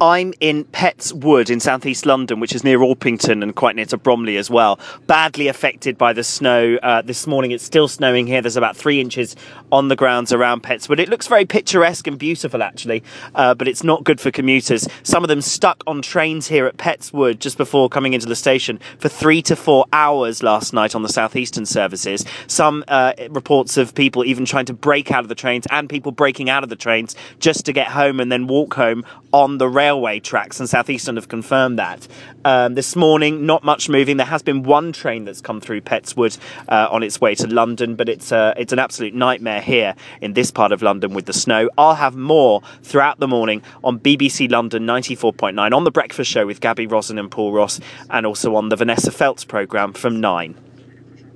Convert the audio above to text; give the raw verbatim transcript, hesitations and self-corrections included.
I'm in Petts Wood in southeast London, which is near Orpington and quite near to Bromley as well. Badly affected by the snow uh, this morning. It's still snowing here. There's about three inches on the grounds around Petts Wood. It looks very picturesque and beautiful, actually, uh, but it's not good for commuters. Some of them stuck on trains here at Petts Wood just before coming into the station for three to four hours last night on the southeastern services. Some uh, reports of people even trying to break out of the trains and people breaking out of the trains just to get home and then walk home on the railway tracks, and Southeastern have confirmed that. Um, this morning, not much moving. There has been one train that's come through Petts Wood uh, on its way to London, but it's uh, it's an absolute nightmare here in this part of London with the snow. I'll have more throughout the morning on B B C London ninety-four point nine, on The Breakfast Show with Gabby Rosen and Paul Ross, and also on the Vanessa Feltz programme from nine.